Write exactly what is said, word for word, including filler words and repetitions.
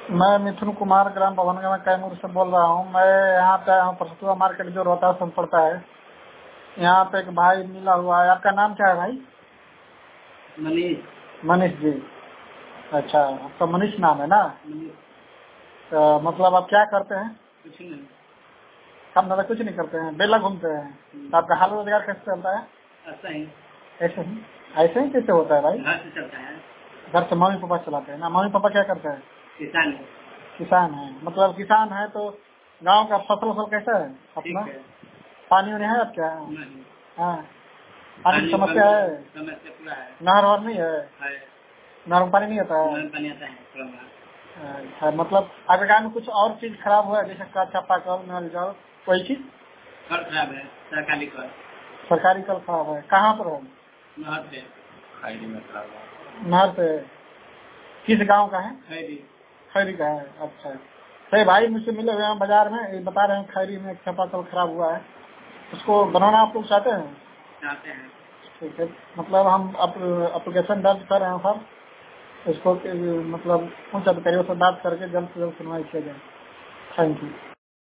मैं मिथुन कुमार ग्राम भवन कैमूर से बोल रहा हूँ। मैं यहाँ पे आया हूँ, परसुआ मार्केट जो रोहतास पड़ता है, यहाँ पे एक भाई मिला हुआ है। आपका नाम क्या है भाई? मनीष। मनीष जी, अच्छा आपका मनीष नाम है ना? तो मतलब आप क्या करते हैं? कुछ नहीं। हम दादा कुछ नहीं करते हैं, बेला घूमते हैं। तो आपका हाल रोजगार कैसे चलता है? ऐसा ही ऐसे ही ऐसे ही कैसे होता है भाई? घर से चलता है। घर से मम्मी पापा चलाते हैं ना? मम्मी पापा क्या करते हैं? किसान है। किसान है। मतलब किसान है तो गांव का फसल फसल कैसा है अपना? ठीक है। पानी वानी है आपके यहाँ? नहीं। हाँ, पानी की समस्या है? समस्या पूरा है। नहर वहर नहीं है? है। नहर में पानी नहीं आता है? नहर में पानी आता है थोड़ा बहुत। अच्छा, मतलब आपके गाँव में कुछ और चीज खराब हुआ है जैसे का चापाकल नल जल कोई चीज? कल खराब है, सरकारी कल। सरकारी कल खराब है। कहाँ पर है? नहर पे खैरी में खराब है। नहर पे? किस गांव का है? खैरी। खैरी का है। अच्छा, सही भाई मुझसे मिले हुए हैं बाजार में, ये बता रहे हैं खैरी में चापाकल खराब हुआ है, उसको बनाना आप लोग चाहते हैं? चाहते हैं। ठीक है, मतलब हम एप्लीकेशन दर्ज कर रहे हैं सर, इसको मतलब उच्च अधिकारियों से बात करके जल्द से जल्द सुनवाई किया जाए। Thank you.